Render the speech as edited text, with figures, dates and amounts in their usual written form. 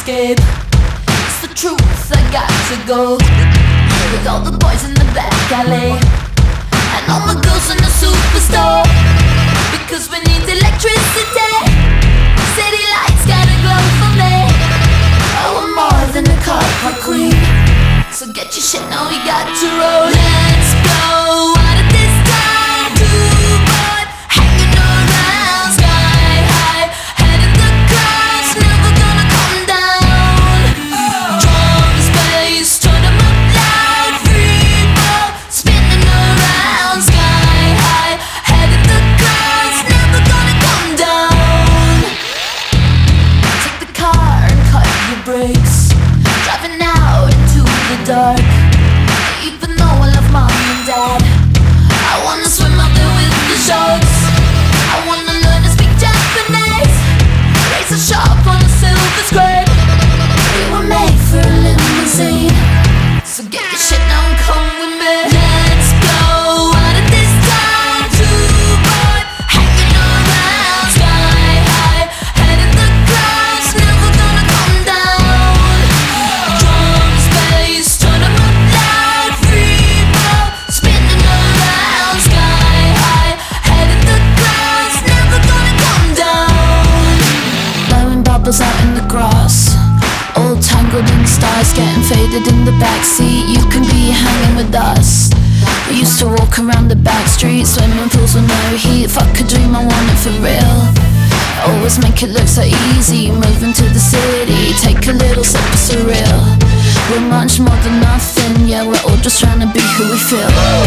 escape. It's the truth, I got to go with all the boys in the back alley and all my girls in the superstore, because we need electricity. City lights gotta glow for me. Oh, I'm more than a car park queen, so get your shit now, we got to roll. Let's go out of this time, too bored, hanging around sky high, head in the clouds, never gonna come down. Drums, bass, turn them up loud, free fall, spinning around sky high, head in the clouds, never gonna come down. Take the car and cut your brakes, driving out into the dark. Even though I love mom and dad, I wanna swim out there with the sharks. I wanna learn to speak Japanese, raise a sharp on a silver screen. We were made for a limousine, so get your shit now and come with me. Let's go out of this town, too bored, hanging around sky high, head in the clouds, never gonna come down. Drums, bass, turn them up loud, free fall, spinning around sky high, head in the clouds, never gonna come down. Blowing bubbles out in the grass, all tangled in stars, getting faded in the backseat. You can be hanging with us. We used to walk around the back streets, swimming pools with no heat. Fuck a dream, I want it for real. Always make it look so easy, moving to the city, take a little sip of surreal. We're much more than nothing, yeah, we're all just trying to be who we feel.